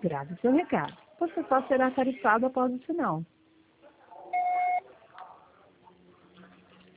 Grave seu recado. Você só será tarifado após o sinal.